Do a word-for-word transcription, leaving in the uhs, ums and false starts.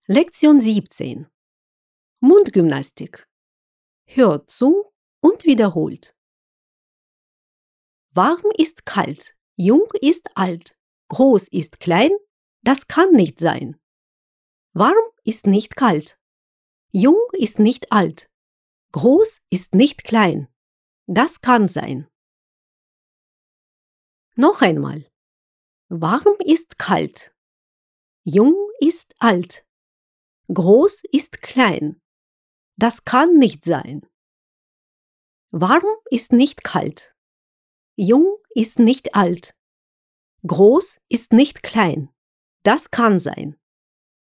Lektion siebzehn. Mundgymnastik. Hört zu und wiederholt. Warm ist kalt, jung ist alt, groß ist klein, das kann nicht sein. Warm ist nicht kalt, jung ist nicht alt, groß ist nicht klein, das kann sein. Noch einmal. Warm ist kalt, jung ist alt, groß ist klein, das kann nicht sein. Warm ist nicht kalt, jung ist nicht alt, groß ist nicht klein, das kann sein.